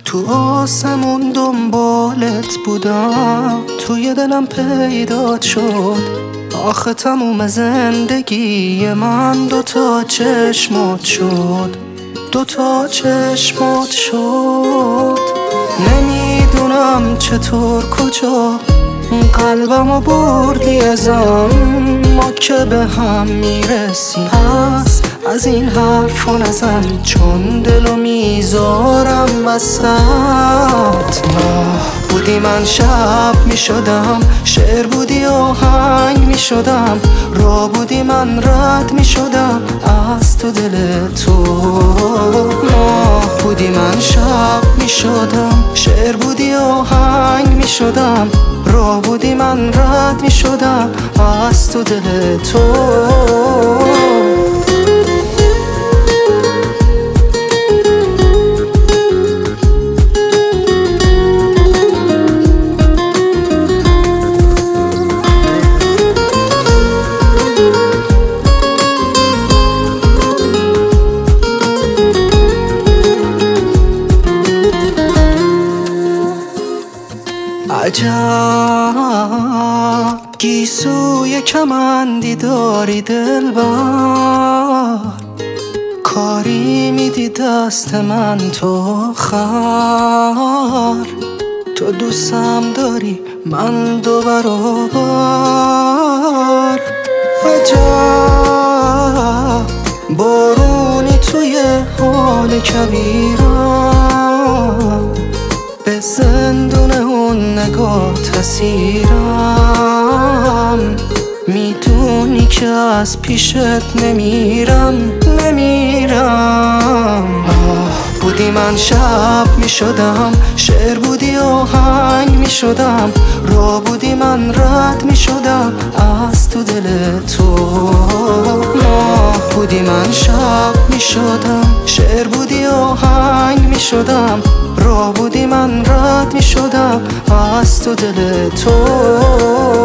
تو آسمون دنبالت بودم، توی دلم پیدات شد. آخه تموم زندگی من دوتا چشمات شد، دوتا چشمات شد. نمیدونم چطور کجا قلبمو بردی ازم، ما که به هم میرسیم. پس از این حرفا نزن، چون دلو میذارم وسط. ماه بودی من شب میشدم، شعر بودی آهنگ میشدم، راه بودی من رد میشدم از تو دل تو. ماه بودی من شب میشدم، شعر بودی آهنگ میشدم، راه بودی من رد میشدم از تو دل تو. عجب گیسوی کمندی داری دلبر، کاری میدی دست من تو خر. تو دوستم داری من دو برابر. عجب بارونی توی حال کبیرم، به زندون اون نگات اسیرم. میدونی که از پیشت نمیرم. بودی من شب میشدم، شعر بودی آهنگ میشدم، راه بودی من رد میشدم از تو دل تو. ماه بودی من شب میشدم، شعر بودی آهنگ میشدم، راه بودی من رد میشدم از تو دل تو.